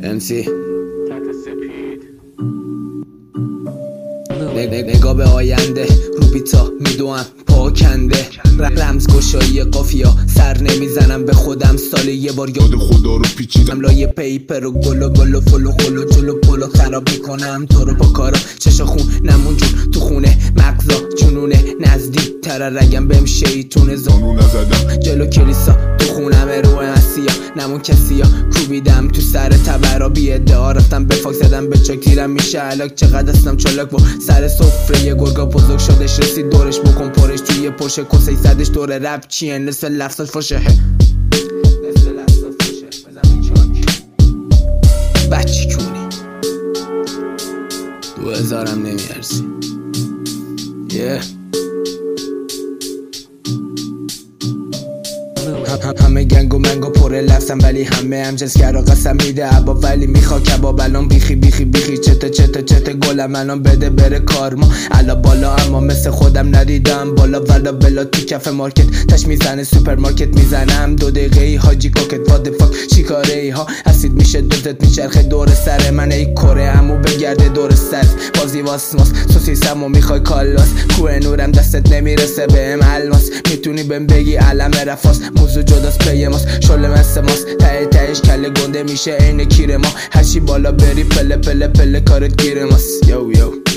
MC نگاه به آینده رو بیتا میدوام پاکنده رمزگشایی قافیا سر نمیزنم به خودم سال یه بار یاد خدا رو پیچیدم لایه پیپر و گل و فلو خلو جلو پلو خراب میکنم تو رو با کارا چشا خون نمون جون تو خونه مغزا جنونه نزدیک تر رگم بهم شیطونه زانو نزدم جلو کلیسا تو خونم رو مسیح نمون کسیا کوبیدم تو سر تبرا بی ادعا رفتم به فاک زدم به چاک تیرم میشه علاک چقدر هستم چالاک با سر سفره یه گرگا بزرگ شدش رسید دورش بکن پرش توی پرشه کسی زدش دور رپ چیه نصف لفظاش فاشه بچی کونی 2000 هم نمیارزی همه گنگ و منگو پره لفظم ولی همه هم جزگرا قسم میده عبا ولی میخوا کباب الان بیخی چته گلم الان بده بره کارما علا بالا اما مثل خودم ندیدم بالا ولا بلا تو کف مارکت تش میزنه سوپرمارکت میزنم 2 دقیقه ای حاجی کوکت وات فاک چی کاره ای ها اسید میشه دوتت میچرخه دور سر من ای کره عمو بگرده دور سر بازی واسماس سوسیسمو میخوای کالاس کوه نورم دستت نمیرسه بهم الماس میتونی بهم بگی علم رفاس موضوع جداست پی ماست شله مثل ماست تهش کله گنده میشه عین کیر ما هرچی بالا بری پله کارت گیر ماست یو